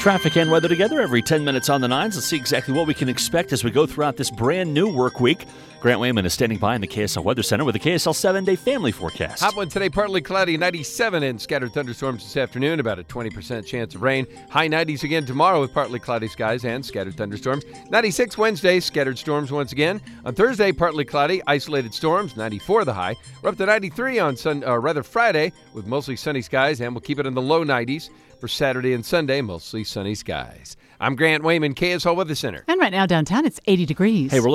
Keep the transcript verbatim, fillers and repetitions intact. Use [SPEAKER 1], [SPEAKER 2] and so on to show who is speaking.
[SPEAKER 1] Traffic and weather together every ten minutes on the nines. Let's see exactly what we can expect as we go throughout this brand new work week. Grant Wayman is standing by in the K S L Weather Center with a K S L seven-day family forecast.
[SPEAKER 2] Hot one today, partly cloudy, ninety-seven, and scattered thunderstorms this afternoon, about a twenty percent chance of rain. High nineties again tomorrow with partly cloudy skies and scattered thunderstorms. ninety-six Wednesday, scattered storms once again. On Thursday, partly cloudy, isolated storms, ninety-four the high. We're up to ninety-three on sun, or rather Friday with mostly sunny skies, and we'll keep it in the low nineties. For Saturday and Sunday, mostly sunny skies. I'm Grant Wayman, K S L Weather Center.
[SPEAKER 3] And right now downtown, it's eighty degrees.
[SPEAKER 1] Hey, we're